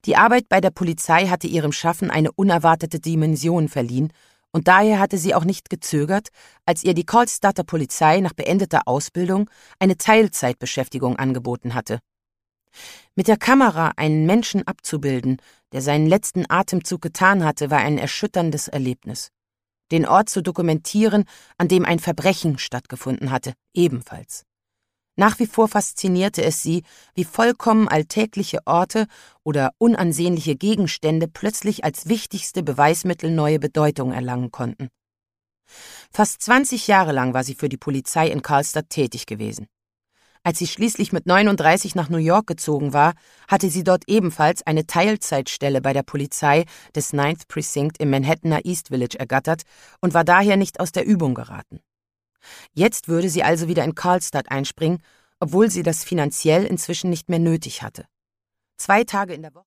Die Arbeit bei der Polizei hatte ihrem Schaffen eine unerwartete Dimension verliehen, und daher hatte sie auch nicht gezögert, als ihr die Karlstadter Polizei nach beendeter Ausbildung eine Teilzeitbeschäftigung angeboten hatte. Mit der Kamera einen Menschen abzubilden, der seinen letzten Atemzug getan hatte, war ein erschütterndes Erlebnis. Den Ort zu dokumentieren, an dem ein Verbrechen stattgefunden hatte, ebenfalls. Nach wie vor faszinierte es sie, wie vollkommen alltägliche Orte oder unansehnliche Gegenstände plötzlich als wichtigste Beweismittel neue Bedeutung erlangen konnten. Fast 20 Jahre lang war sie für die Polizei in Karlstad tätig gewesen. Als sie schließlich mit 39 nach New York gezogen war, hatte sie dort ebenfalls eine Teilzeitstelle bei der Polizei des 9th Precinct im Manhattaner East Village ergattert und war daher nicht aus der Übung geraten. Jetzt würde sie also wieder in Karlstad einspringen, obwohl sie das finanziell inzwischen nicht mehr nötig hatte. 2 Tage in der Woche